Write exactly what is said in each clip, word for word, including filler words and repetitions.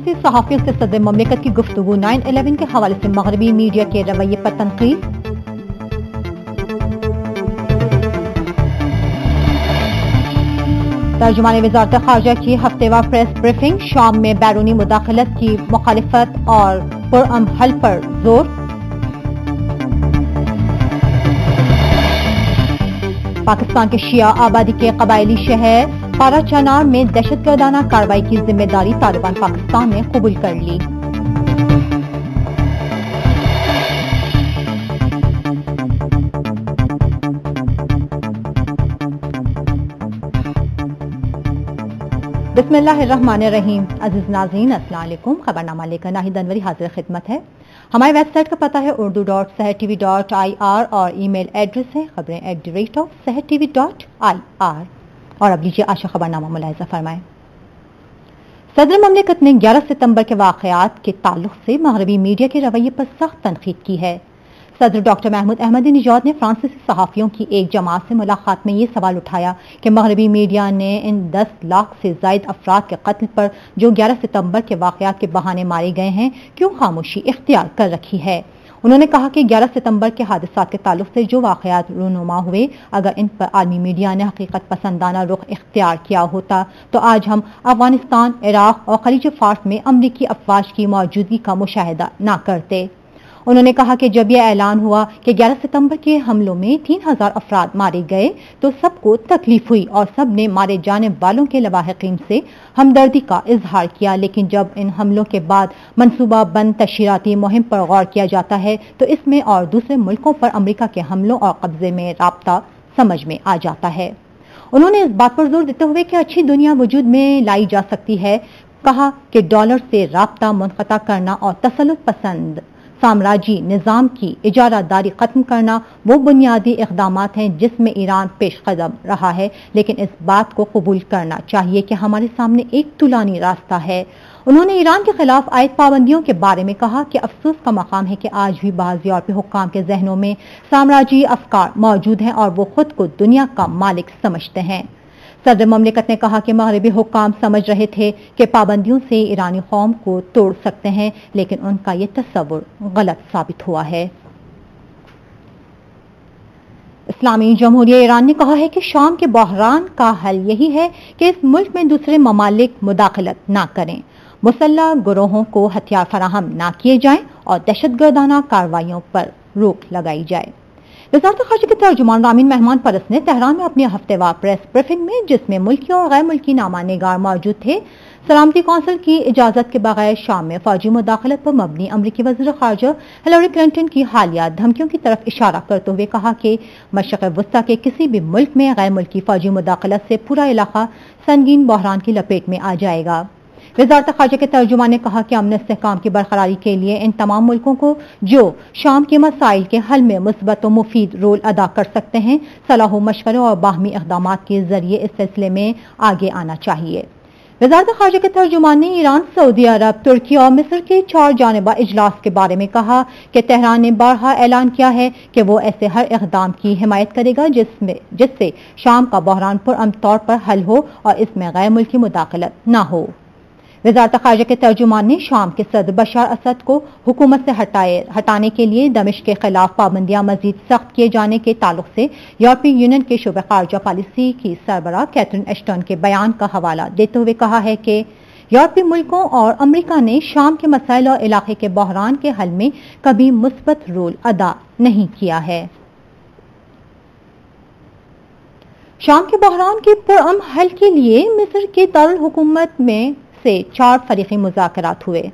فرانسیسی صحافیوں سے صدر مملکت کی گفتگو، نائن الیون کے حوالے سے مغربی میڈیا کے رویے پر تنقید۔ ترجمان وزارت خارجہ کی ہفتہ وار پریس بریفنگ، شام میں بیرونی مداخلت کی مخالفت اور پرامن حل پر زور۔ پاکستان کے شیعہ آبادی کے قبائلی شہر پارا چنار میں دہشت گردانہ کارروائی کی ذمہ داری طالبان پاکستان نے قبول کر لی۔ بسم اللہ الرحمن الرحیم۔ عزیز ناظرین السلام علیکم۔ خبرنامہ لے کر ناہید انوری حاضر خدمت ہے۔ ہماری ویب سائٹ کا پتہ ہے Urdu dot Sahar T V dot I R اور ای میل ایڈریس ہے خبریں at the rate of Sahar T V dot I R. اور اب لیجیے آج کا خبرنامہ ملاحظہ فرمائیں۔ صدر مملکت نے گیارہ ستمبر کے واقعات کے تعلق سے مغربی میڈیا کے رویے پر سخت تنقید کی ہے۔ صدر ڈاکٹر محمود احمدی نژاد نے فرانسیسی صحافیوں کی ایک جماعت سے ملاقات میں یہ سوال اٹھایا کہ مغربی میڈیا نے ان دس لاکھ سے زائد افراد کے قتل پر جو گیارہ ستمبر کے واقعات کے بہانے مارے گئے ہیں کیوں خاموشی اختیار کر رکھی ہے۔ انہوں نے کہا کہ گیارہ ستمبر کے حادثات کے تعلق سے جو واقعات رونما ہوئے، اگر ان پر عالمی میڈیا نے حقیقت پسندانہ رخ اختیار کیا ہوتا تو آج ہم افغانستان، عراق اور خلیج فارس میں امریکی افواج کی موجودگی کا مشاہدہ نہ کرتے۔ انہوں نے کہا کہ جب یہ اعلان ہوا کہ گیارہ ستمبر کے حملوں میں تین ہزار افراد مارے گئے تو سب کو تکلیف ہوئی اور سب نے مارے جانے والوں کے لواحقین سے ہمدردی کا اظہار کیا، لیکن جب ان حملوں کے بعد منصوبہ بند تشہیراتی مہم پر غور کیا جاتا ہے تو اس میں اور دوسرے ملکوں پر امریکہ کے حملوں اور قبضے میں رابطہ سمجھ میں آ جاتا ہے۔ انہوں نے اس بات پر زور دیتے ہوئے کہ اچھی دنیا وجود میں لائی جا سکتی ہے، کہا کہ ڈالر سے رابطہ منقطع کرنا اور تسلط پسند سامراجی نظام کی اجارہ داری ختم کرنا وہ بنیادی اقدامات ہیں جس میں ایران پیش قدم رہا ہے، لیکن اس بات کو قبول کرنا چاہیے کہ ہمارے سامنے ایک طولانی راستہ ہے۔ انہوں نے ایران کے خلاف عائد پابندیوں کے بارے میں کہا کہ افسوس کا مقام ہے کہ آج بھی بعض یورپی حکام کے ذہنوں میں سامراجی افکار موجود ہیں اور وہ خود کو دنیا کا مالک سمجھتے ہیں۔ صدر مملکت نے کہا کہ مغربی حکام سمجھ رہے تھے کہ پابندیوں سے ایرانی قوم کو توڑ سکتے ہیں، لیکن ان کا یہ تصور غلط ثابت ہوا ہے۔ اسلامی جمہوریہ ایران نے کہا ہے کہ شام کے بحران کا حل یہی ہے کہ اس ملک میں دوسرے ممالک مداخلت نہ کریں، مسلح گروہوں کو ہتھیار فراہم نہ کیے جائیں اور دہشت گردانہ کارروائیوں پر روک لگائی جائے۔ وزارت خارجہ کے ترجمان رامین مہمان پرست نے تہران میں اپنی ہفتہ وار پریس بریفنگ میں، جس میں ملکی اور غیر ملکی نامہ نگار موجود تھے، سلامتی کونسل کی اجازت کے بغیر شام میں فوجی مداخلت پر مبنی امریکی وزیر خارجہ ہلیری کلنٹن کی حالیہ دھمکیوں کی طرف اشارہ کرتے ہوئے کہا کہ مشرق وسطیٰ کے کسی بھی ملک میں غیر ملکی فوجی مداخلت سے پورا علاقہ سنگین بحران کی لپیٹ میں آ جائے گا۔ وزارت خارجہ کے ترجمان نے کہا کہ امن استحکام کی برقراری کے لیے ان تمام ملکوں کو جو شام کے مسائل کے حل میں مثبت و مفید رول ادا کر سکتے ہیں، صلاح و مشورے اور باہمی اقدامات کے ذریعے اس سلسلے میں آگے آنا چاہیے۔ وزارت خارجہ کے ترجمان نے ایران، سعودی عرب، ترکی اور مصر کے چار جانبہ اجلاس کے بارے میں کہا کہ تہران نے بارہا اعلان کیا ہے کہ وہ ایسے ہر اقدام کی حمایت کرے گا جس میں جس سے شام کا بحران پرامن طور پر حل ہو اور اس میں غیر ملکی مداخلت نہ ہو۔ وزارت خارجہ کے ترجمان نے شام کے صدر بشار اسد کو حکومت سے ہٹائے ہٹانے کے لیے دمشق کے خلاف پابندیاں مزید سخت کیے جانے کے تعلق سے یورپی یونین کے شعبہ خارجہ پالیسی کی سربراہ کیتھرین ایشٹن کے بیان کا حوالہ دیتے ہوئے کہا ہے کہ یورپی ملکوں اور امریکہ نے شام کے مسائل اور علاقے کے بحران کے حل میں کبھی مثبت رول ادا نہیں کیا ہے۔ شام کے بحران کے پرامن حل کے لیے مصر کے دارالحکومت میں سے چار فریقی مذاکرات ہوئے۔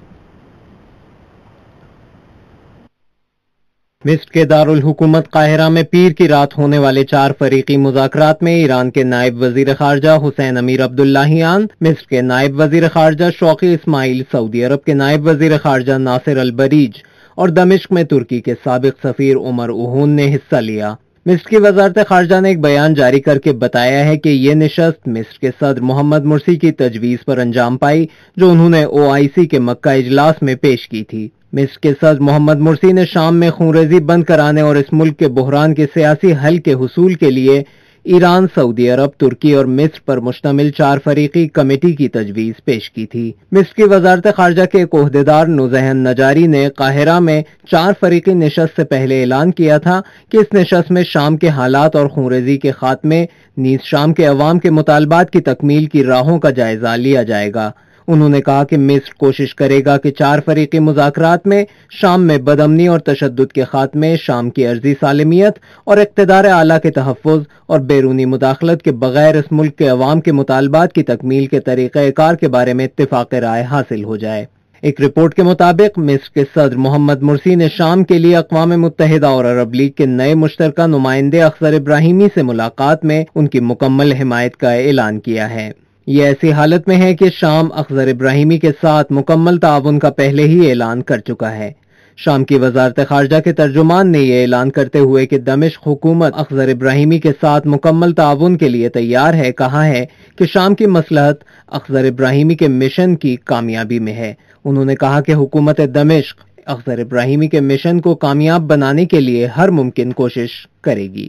مصر کے دارالحکومت قاہرہ میں پیر کی رات ہونے والے چار فریقی مذاکرات میں ایران کے نائب وزیر خارجہ حسین امیر عبداللہیان، مصر کے نائب وزیر خارجہ شوقی اسماعیل، سعودی عرب کے نائب وزیر خارجہ ناصر البریج اور دمشق میں ترکی کے سابق سفیر عمر اوہون نے حصہ لیا۔ مصر کی وزارت خارجہ نے ایک بیان جاری کر کے بتایا ہے کہ یہ نشست مصر کے صدر محمد مرسی کی تجویز پر انجام پائی جو انہوں نے او آئی سی کے مکہ اجلاس میں پیش کی تھی۔ مصر کے صدر محمد مرسی نے شام میں خونریزی بند کرانے اور اس ملک کے بحران کے سیاسی حل کے حصول کے لیے ایران، سعودی عرب، ترکی اور مصر پر مشتمل چار فریقی کمیٹی کی تجویز پیش کی تھی۔ مصر کی وزارت خارجہ کے ایک عہدیدار نوذہن نجاری نے قاہرہ میں چار فریقی نشست سے پہلے اعلان کیا تھا کہ اس نشست میں شام کے حالات اور خونریزی کے خاتمے نیز شام کے عوام کے مطالبات کی تکمیل کی راہوں کا جائزہ لیا جائے گا۔ انہوں نے کہا کہ مصر کوشش کرے گا کہ چار فریقی مذاکرات میں شام میں بدامنی اور تشدد کے خاتمے، شام کی عرضی سالمیت اور اقتدار اعلیٰ کے تحفظ اور بیرونی مداخلت کے بغیر اس ملک کے عوام کے مطالبات کی تکمیل کے طریقہ کار کے بارے میں اتفاق رائے حاصل ہو جائے۔ ایک رپورٹ کے مطابق مصر کے صدر محمد مرسی نے شام کے لیے اقوام متحدہ اور عرب لیگ کے نئے مشترکہ نمائندے اخضر ابراہیمی سے ملاقات میں ان کی مکمل حمایت کا اعلان کیا ہے۔ یہ ایسی حالت میں ہے کہ شام اخضر ابراہیمی کے ساتھ مکمل تعاون کا پہلے ہی اعلان کر چکا ہے۔ شام کی وزارت خارجہ کے ترجمان نے یہ اعلان کرتے ہوئے کہ دمشق حکومت اخضر ابراہیمی کے ساتھ مکمل تعاون کے لیے تیار ہے، کہا ہے کہ شام کی مصلحت اخضر ابراہیمی کے مشن کی کامیابی میں ہے۔ انہوں نے کہا کہ حکومت دمشق اخضر ابراہیمی کے مشن کو کامیاب بنانے کے لیے ہر ممکن کوشش کرے گی۔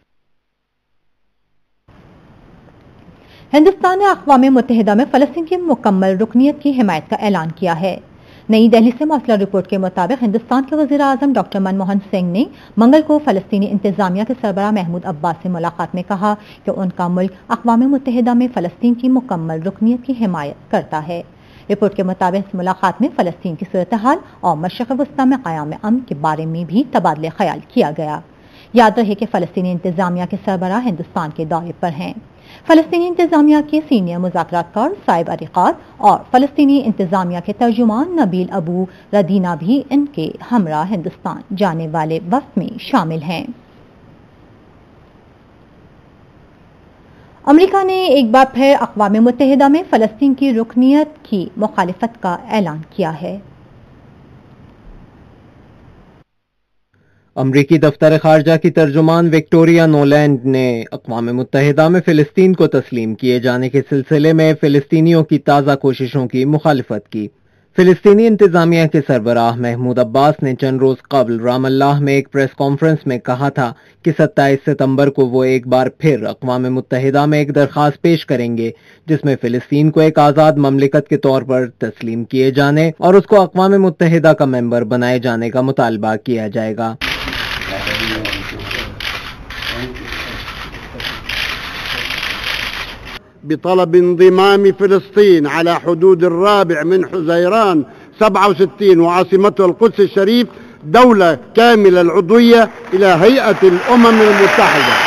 ہندوستان نے اقوام متحدہ میں فلسطین کی مکمل رکنیت کی حمایت کا اعلان کیا ہے۔ نئی دہلی سے مرسلہ رپورٹ کے مطابق ہندوستان کے وزیر اعظم ڈاکٹر منموہن سنگھ نے منگل کو فلسطینی انتظامیہ کے سربراہ محمود عباس سے ملاقات میں کہا کہ ان کا ملک اقوام متحدہ میں فلسطین کی مکمل رکنیت کی حمایت کرتا ہے۔ رپورٹ کے مطابق اس ملاقات میں فلسطین کی صورتحال اور مشرق وسطیٰ میں قیام امن کے بارے میں بھی تبادلہ خیال کیا گیا۔ یاد رہے کہ فلسطینی انتظامیہ کے سربراہ ہندوستان کے دورے پر ہیں۔ فلسطینی انتظامیہ کے سینئر مذاکرات کار صائب عریقات اور فلسطینی انتظامیہ کے ترجمان نبیل ابو ردینہ بھی ان کے ہمراہ ہندوستان جانے والے وفد میں شامل ہیں۔ امریکہ نے ایک بار پھر اقوام متحدہ میں فلسطین کی رکنیت کی مخالفت کا اعلان کیا ہے۔ امریکی دفتر خارجہ کی ترجمان وکٹوریا نولینڈ نے اقوام متحدہ میں فلسطین کو تسلیم کیے جانے کے سلسلے میں فلسطینیوں کی تازہ کوششوں کی مخالفت کی۔ فلسطینی انتظامیہ کے سربراہ محمود عباس نے چند روز قبل رام اللہ میں ایک پریس کانفرنس میں کہا تھا کہ ستائیس ستمبر کو وہ ایک بار پھر اقوام متحدہ میں ایک درخواست پیش کریں گے جس میں فلسطین کو ایک آزاد مملکت کے طور پر تسلیم کیے جانے اور اس کو اقوام متحدہ کا ممبر بنائے جانے کا مطالبہ کیا جائے گا۔ بطلب انضمام فلسطين على حدود الرابع من حزيران سبعة وستين وعاصمته القدس الشريف دولة كاملة العضوية إلى هيئة الأمم المتحدة۔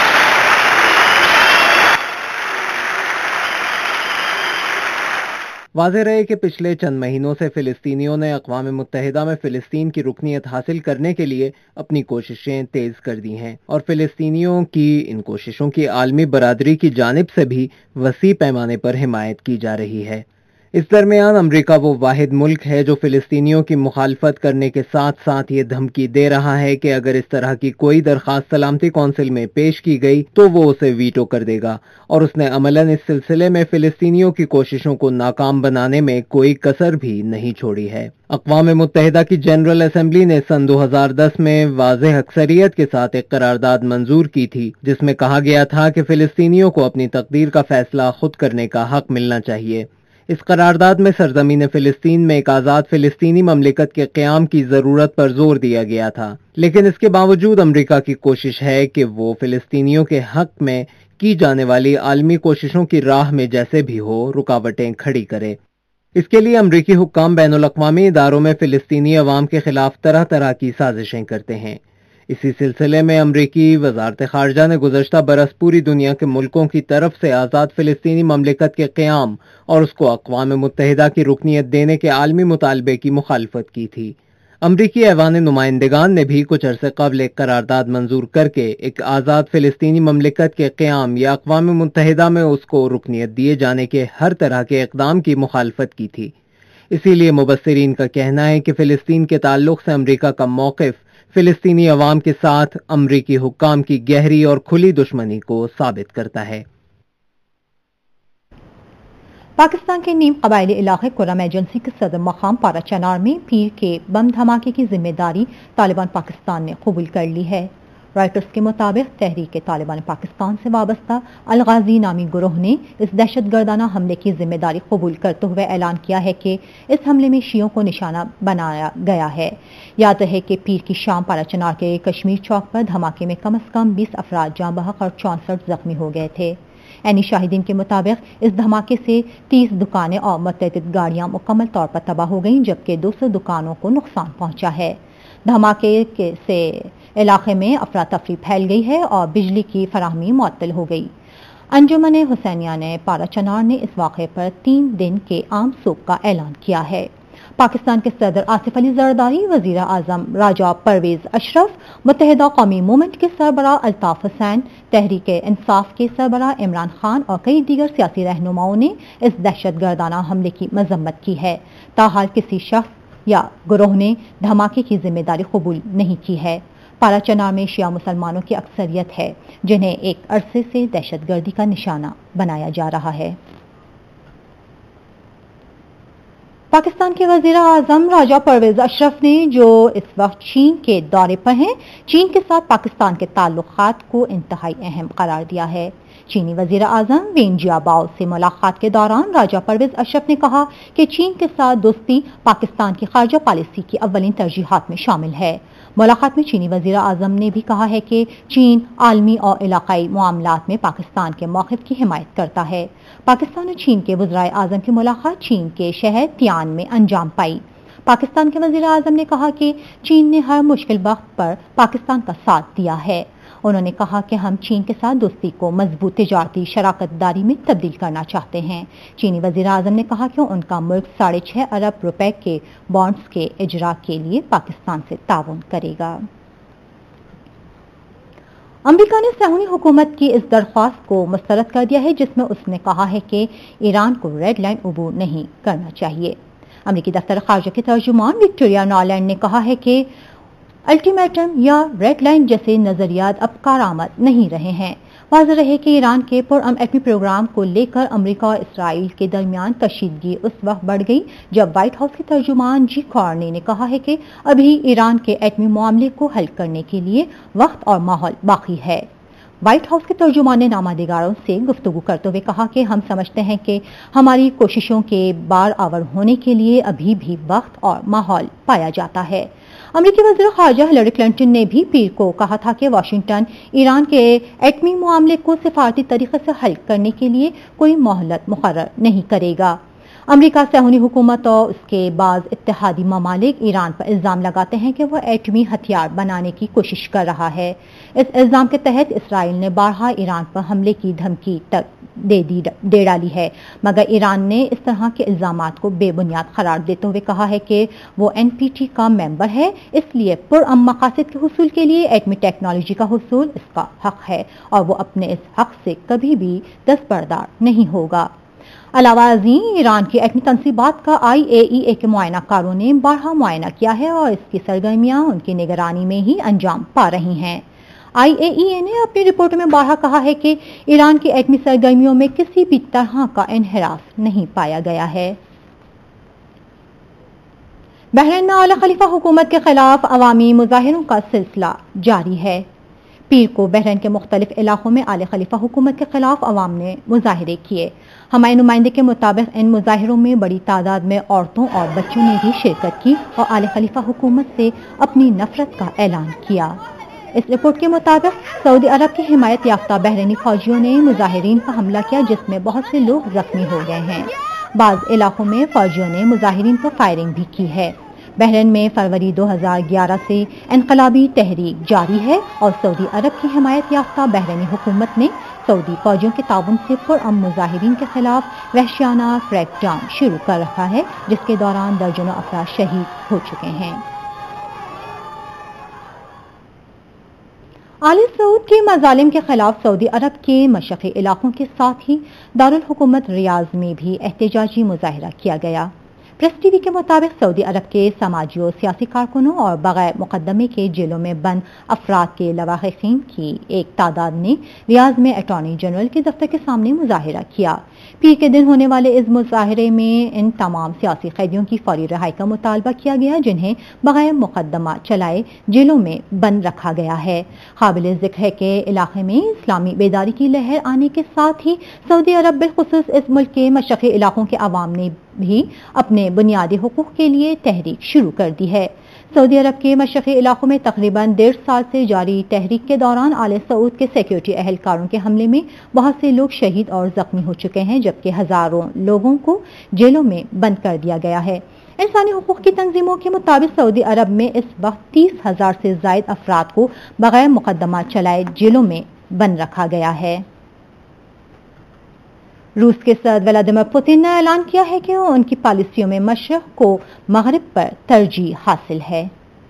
واضح رہے کہ پچھلے چند مہینوں سے فلسطینیوں نے اقوام متحدہ میں فلسطین کی رکنیت حاصل کرنے کے لیے اپنی کوششیں تیز کر دی ہیں اور فلسطینیوں کی ان کوششوں کی عالمی برادری کی جانب سے بھی وسیع پیمانے پر حمایت کی جا رہی ہے۔ اس درمیان امریکہ وہ واحد ملک ہے جو فلسطینیوں کی مخالفت کرنے کے ساتھ ساتھ یہ دھمکی دے رہا ہے کہ اگر اس طرح کی کوئی درخواست سلامتی کونسل میں پیش کی گئی تو وہ اسے ویٹو کر دے گا، اور اس نے عملاً اس سلسلے میں فلسطینیوں کی کوششوں کو ناکام بنانے میں کوئی کسر بھی نہیں چھوڑی ہے۔ اقوام متحدہ کی جنرل اسمبلی نے سن دو ہزار دس میں واضح اکثریت کے ساتھ ایک قرارداد منظور کی تھی جس میں کہا گیا تھا کہ فلسطینیوں کو اپنی تقدیر کا فیصلہ خود کرنے کا حق ملنا چاہیے۔ اس قرارداد میں سرزمین فلسطین میں ایک آزاد فلسطینی مملکت کے قیام کی ضرورت پر زور دیا گیا تھا، لیکن اس کے باوجود امریکہ کی کوشش ہے کہ وہ فلسطینیوں کے حق میں کی جانے والی عالمی کوششوں کی راہ میں جیسے بھی ہو رکاوٹیں کھڑی کرے۔ اس کے لیے امریکی حکام بین الاقوامی اداروں میں فلسطینی عوام کے خلاف طرح طرح کی سازشیں کرتے ہیں۔ اسی سلسلے میں امریکی وزارت خارجہ نے گزشتہ برس پوری دنیا کے ملکوں کی طرف سے آزاد فلسطینی مملکت کے قیام اور اس کو اقوام متحدہ کی رکنیت دینے کے عالمی مطالبے کی مخالفت کی تھی۔ امریکی ایوان نمائندگان نے بھی کچھ عرصے قبل ایک قرارداد منظور کر کے ایک آزاد فلسطینی مملکت کے قیام یا اقوام متحدہ میں اس کو رکنیت دیے جانے کے ہر طرح کے اقدام کی مخالفت کی تھی۔ اسی لیے مبصرین کا کہنا ہے کہ فلسطین کے تعلق سے امریکہ کا موقف فلسطینی عوام کے ساتھ امریکی حکام کی گہری اور کھلی دشمنی کو ثابت کرتا ہے۔ پاکستان کے نیم قبائلی علاقے کرم ایجنسی کے صدر مقام پارا چنار میں پیر کے بم دھماکے کی ذمہ داری طالبان پاکستان نے قبول کر لی ہے۔ رائٹرز کے مطابق تحریک طالبان پاکستان سے وابستہ الغازی نامی گروہ نے اس دہشت گردانہ حملے کی ذمہ داری قبول کرتے ہوئے اعلان کیا ہے کہ اس حملے میں شیعوں کو نشانہ بنایا گیا ہے۔ یاد رہے کہ پیر کی شام پارا چنار کے کشمیر چوک پر دھماکے میں کم از کم بیس افراد جاں بحق اور چونسٹھ زخمی ہو گئے تھے۔ عینی شاہدین کے مطابق اس دھماکے سے تیس دکانیں اور متعدد گاڑیاں مکمل طور پر تباہ ہو گئیں، جبکہ دو سو دکانوں کو نقصان پہنچا ہے۔ دھماکے سے علاقے میں افراتفری پھیل گئی ہے اور بجلی کی فراہمی معطل ہو گئی۔ انجمن حسینیہ نے پارا چنار نے اس واقعے پر تین دن کے عام سوگ کا اعلان کیا ہے۔ پاکستان کے صدر آصف علی زرداری، وزیر اعظم راجہ پرویز اشرف، متحدہ قومی موومنٹ کے سربراہ الطاف حسین، تحریک انصاف کے سربراہ عمران خان اور کئی دیگر سیاسی رہنماؤں نے اس دہشت گردانہ حملے کی مذمت کی ہے۔ تاحال کسی شخص یا گروہ نے دھماکے کی ذمہ داری قبول نہیں کی ہے۔ پارا چنار میں شیعہ مسلمانوں کی اکثریت ہے، جنہیں ایک عرصے سے دہشت گردی کا نشانہ بنایا جا رہا ہے۔ پاکستان کے وزیر اعظم راجہ پرویز اشرف نے، جو اس وقت چین کے دورے پر ہیں، چین کے ساتھ پاکستان کے تعلقات کو انتہائی اہم قرار دیا ہے۔ چینی وزیر اعظم وین جیاباؤ سے ملاقات کے دوران راجہ پرویز اشرف نے کہا کہ چین کے ساتھ دوستی پاکستان کی خارجہ پالیسی کی اولین ترجیحات میں شامل ہے۔ ملاقات میں چینی وزیر اعظم نے بھی کہا ہے کہ چین عالمی اور علاقائی معاملات میں پاکستان کے موقف کی حمایت کرتا ہے۔ پاکستان اور چین کے وزرائے اعظم کی ملاقات چین کے شہر تیان میں انجام پائی۔ پاکستان کے وزیر اعظم نے کہا کہ چین نے ہر مشکل وقت پر پاکستان کا ساتھ دیا ہے۔ انہوں نے کہا کہ ہم چین کے ساتھ دوستی کو مضبوط تجارتی شراکت داری میں تبدیل کرنا چاہتے ہیں۔ چینی وزیر اعظم نے کہا کہ ان کا ملک ساڑھے چھ ارب روپے کے بانڈز کے اجرا کے لیے پاکستان سے تعاون کرے گا۔ امریکہ نے صہیونی حکومت کی اس درخواست کو مسترد کر دیا ہے جس میں اس نے کہا ہے کہ ایران کو ریڈ لائن عبور نہیں کرنا چاہیے۔ امریکی دفتر خارجہ کے ترجمان وکٹوریا نالینڈ نے کہا ہے کہ الٹیمیٹم یا ریڈ لائن جیسے نظریات اب کارآمد نہیں رہے ہیں۔ واضح رہے کہ ایران کے پرامن ایٹمی پروگرام کو لے کر امریکہ اور اسرائیل کے درمیان کشیدگی اس وقت بڑھ گئی جب وائٹ ہاؤس کے ترجمان جی کارنی نے کہا ہے کہ ابھی ایران کے ایٹمی معاملے کو حل کرنے کے لیے وقت اور ماحول باقی ہے۔ وائٹ ہاؤس کے ترجمان نے نامہ سے گفتگو کرتے ہوئے کہا کہ ہم سمجھتے ہیں کہ ہماری کوششوں کے بار آور ہونے کے لیے ابھی بھی وقت اور ماحول پایا جاتا ہے۔ امریکی وزیر خارجہ ہلیری کلنٹن نے بھی پیر کو کہا تھا کہ واشنگٹن ایران کے ایٹمی معاملے کو سفارتی طریقے سے حل کرنے کے لیے کوئی مہلت مقرر نہیں کرے گا۔ امریکہ صہیونی حکومت اور اس کے بعض اتحادی ممالک ایران پر الزام لگاتے ہیں کہ وہ ایٹمی ہتھیار بنانے کی کوشش کر رہا ہے۔ اس الزام کے تحت اسرائیل نے بارہا ایران پر حملے کی دھمکی تک دے دی دے ڈالی ہے، مگر ایران نے اس طرح کے الزامات کو بے بنیاد قرار دیتے ہوئے کہا ہے کہ وہ این پی ٹی کا ممبر ہے، اس لیے پرامن مقاصد کے حصول کے لیے ایٹمی ٹیکنالوجی کا حصول اس کا حق ہے اور وہ اپنے اس حق سے کبھی بھی دستبردار نہیں ہوگا۔ علاوہ ازیں ایران کی ایٹمی تنصیبات کا آئی اے ای اے کے معائنہ کاروں نے بارہا معائنہ کیا ہے اور اس کی سرگرمیاں ان کی نگرانی میں ہی انجام پا رہی ہیں۔ آئی اے ای اے نے اپنی رپورٹ میں بارہا کہا ہے کہ ایران کی ایٹمی سرگرمیوں میں کسی بھی طرح کا انحراف نہیں پایا گیا ہے۔ بحرین میں اعلی خلیفہ حکومت کے خلاف عوامی مظاہروں کا سلسلہ جاری ہے۔ پیر کو بحرین کے مختلف علاقوں میں اعلی خلیفہ حکومت کے خلاف عوام نے مظاہرے کیے۔ ہمارے نمائندے کے مطابق ان مظاہروں میں بڑی تعداد میں عورتوں اور بچوں نے بھی شرکت کی اور اعلی خلیفہ حکومت سے اپنی نفرت کا اعلان کیا۔ اس رپورٹ کے مطابق سعودی عرب کی حمایت یافتہ بحرینی فوجیوں نے مظاہرین پر حملہ کیا جس میں بہت سے لوگ زخمی ہو گئے ہیں۔ بعض علاقوں میں فوجیوں نے مظاہرین پر فائرنگ بھی کی ہے۔ بحرین میں فروری دو ہزار گیارہ سے انقلابی تحریک جاری ہے اور سعودی عرب کی حمایت یافتہ بحرینی حکومت نے سعودی فوجیوں کے تعاون سے پرامن مظاہرین کے خلاف وحشیانہ کریک ڈاؤن شروع کر رکھا ہے جس کے دوران درجنوں افراد شہید ہو چکے ہیں۔ آل سعود کے مظالم کے خلاف سعودی عرب کے مشرقی علاقوں کے ساتھ ہی دارالحکومت ریاض میں بھی احتجاجی مظاہرہ کیا گیا۔ प्रेस टीवी के मुताबिक सऊदी अरब के समाजी और सियासी कारकुनों और बगैर मुकदमे के जेलों में बंद अफराद के लवाहिकीन की एक तादाद ने रियाज में अटॉर्नी जनरल के दफ्तर के सामने मुजाहिरा किया। पीर के दिन होने वाले इस मुजाहिरे में इन तमाम सियासी कैदियों की फौरी रिहाई का मुतालबा किया गया जिन्हें बगैर मुकदमा चलाए जेलों में बंद रखा गया है। काबिल जिक्र है कि इलाके में इस्लामी बेदारी की लहर आने के साथ ही सऊदी अरब बिलखुसूस इस मुल्क के मशरक़ी इलाकों के अवाम ने भी अपने बुनियादी हुकूक के लिए तहरीक शुरू कर दी है। सऊदी अरब के मशरक़ी इलाकों में तकरीबन डेढ़ साल से जारी तहरीक के दौरान आले सऊद के सिक्योरिटी एहलकारों के हमले में बहुत से लोग शहीद और जख्मी हो चुके हैं, जबकि हजारों लोगों को जेलों में बंद कर दिया गया है। इंसानी हुकूक की तंजीमों के मुताबिक सऊदी अरब में इस वक्त तीस हजार से जायद अफराद को बगैर मुकदमा चलाए जेलों में बंद रखा गया है। रूस के सदर व्लादिमीर पुतिन ने ऐलान किया है कि उनकी पॉलिसियों में मशरक़ को मगरिब पर तरजीह हासिल है।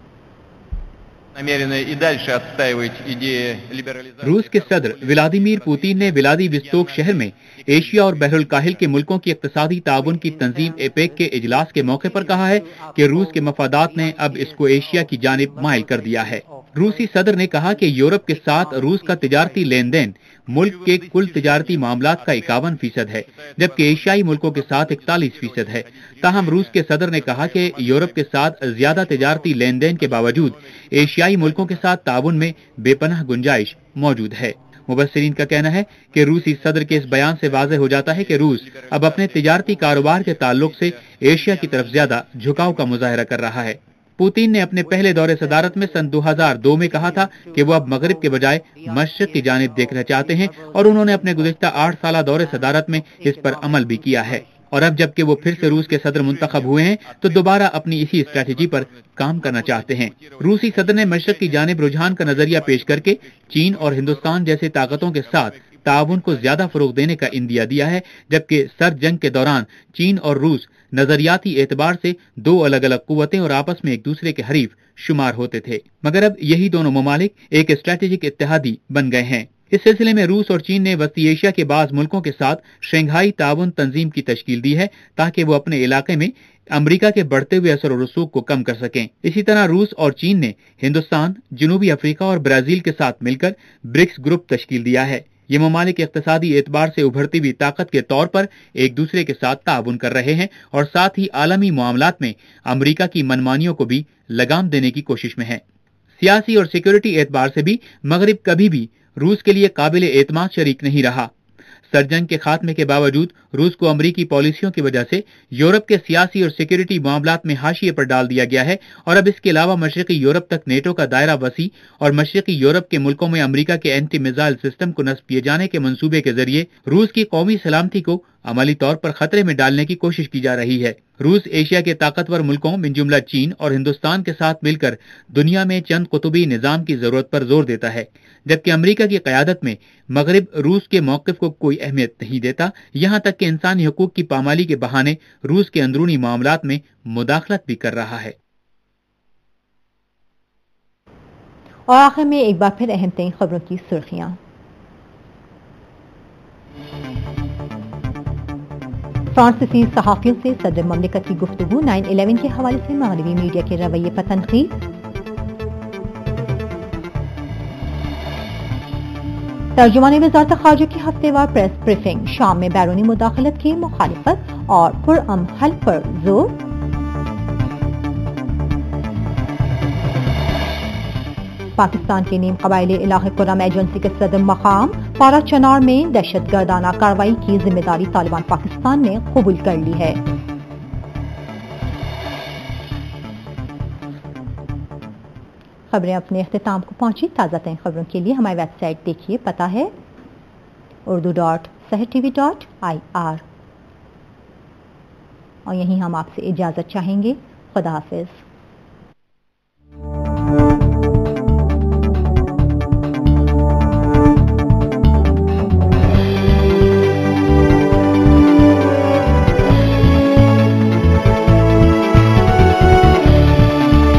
रूस के सदर व्लादिमीर पुतिन ने व्लादिवोस्तोक शहर में एशिया और बहरुल काहिल के मुल्कों की इक्तिसादी ताउन की तंजीम एपेक के इजलास के मौके पर कहा है कि रूस के मफादात ने अब इसको एशिया की जानिब माइल कर दिया है। रूसी सदर ने कहा कि यूरोप के साथ रूस का तिजारती लेन देन मुल्क के कुल तिजारती मामलात का इक्यावन फीसद है, जबकि एशियाई मुल्कों के साथ इकतालीस फीसद है। ताहम रूस के सदर ने कहा कि यूरोप के साथ ज्यादा तिजारती लेन देन के बावजूद एशियाई मुल्कों के साथ ताउन में बेपनाह गुंजाइश मौजूद है। मुबस्सिरीन का कहना है कि रूसी सदर के इस बयान से वाज़ेह हो जाता है कि रूस अब अपने तिजारती कारोबार के ताल्लुक से एशिया की तरफ ज्यादा झुकाव का मुजाहरा कर रहा है। पुतिन ने अपने पहले दौरे सदारत में सन दो हज़ार दो में कहा था कि वो अब मगरिब के बजाय मशरिक की जानिब देखना चाहते हैं और उन्होंने अपने गुज़िश्ता आठ साल दौरे सदारत में इस पर अमल भी किया है। और अब जबकि वो फिर से रूस के सदर मुंतखब हुए हैं तो दोबारा अपनी इसी स्ट्रेटेजी पर काम करना चाहते हैं। रूसी सदर ने मशरिक की जानिब रुझान का नजरिया पेश करके चीन और हिंदुस्तान जैसी ताकतों के साथ ताउन को ज्यादा फरोग देने का इंदिया दिया है, जबकि सर्द जंग के दौरान चीन और रूस नजरियाती एतबार से दो अलग अलग कुव्वतें और आपस में एक दूसरे के हरीफ शुमार होते थे, मगर अब यही दोनों ममालिक एक स्ट्रेटेजिक इत्तेहादी बन गए हैं। इस सिलसिले में रूस और चीन ने वस्ती एशिया के बाज मुल्कों के साथ शंघाई ताउन तंजीम की तश्कील दी है ताकि वो अपने इलाके में अमेरिका के बढ़ते हुए असर और रसूख को कम कर सकें। इसी तरह रूस और चीन ने हिंदुस्तान, जनूबी अफ्रीका और ब्राजील के साथ मिलकर ब्रिक्स ग्रुप तश्कील दिया है। ये ममालिक इक्तिसादी एतबार से उभरती हुई ताकत के तौर पर एक दूसरे के साथ ताउन कर रहे हैं और साथ ही आलमी मामलात में अमेरिका की मनमानियों को भी लगाम देने की कोशिश में है। सियासी और सिक्योरिटी एतबार से भी मगरिब कभी भी रूस के लिए काबिल एतमाद शरीक नहीं रहा। सर्जंग के खात्मे के बावजूद रूस को अमरीकी पॉलिसियों की वजह से यूरोप के सियासी और सिक्योरिटी मामलात में हाशिए पर डाल दिया गया है और अब इसके अलावा मशरकी यूरोप तक नेटो का दायरा वसी और मशरकी यूरोप के मुल्कों में अमरीका के एंटी मिसाइल सिस्टम को नस्ब किए जाने के मंसूबे के जरिए रूस की कौमी सलामती को अमली तौर पर खतरे में डालने की कोशिश की जा रही है। रूस एशिया के ताकतवर मुल्कों मिन जुमला चीन और हिंदुस्तान के साथ मिलकर दुनिया में चंद कुतुबी निजाम की जरूरत पर जोर देता है, जबकि अमेरिका की क़यादत में मगरिब रूस के मौक़िफ़ को कोई अहमियत नहीं देता, यहाँ तक कि इंसानी हकूक़ की पामाली के बहाने रूस के अंदरूनी मामलात में मुदाखलत भी कर रहा है। और आखिर में एक बार फिर अहम तरीन खबरों की सुर्खियां। फ्रांसीसी सहाफ़ियों से सदर ममलिकत की गुफ्तगू, नाइन इलेवन के हवाले से मगरबी मीडिया के रवैये पर तनकीद। तर्जुमानी वज़ारत ख़ारजा की हफ्तेवार प्रेस ब्रीफिंग, शाम में बैरूनी मुदाखलत की मुखालिफत और पुरअमन हल पर जोर। पाकिस्तान के नीम कबायली इलाक़े कुरम एजेंसी के सदर मकाम पारा चनार में दहशत गर्दाना कार्रवाई की जिम्मेदारी तालिबान पाकिस्तान ने कबूल कर ली है। खबरें अपने इख्तिताम को पहुंची। ताज़ा तरीन खबरों के लिए हमारी वेबसाइट देखिए, पता है Urdu dot Sahar TV dot I R. और यहीं हम आपसे इजाज़त चाहेंगे। खुदा हाफिज।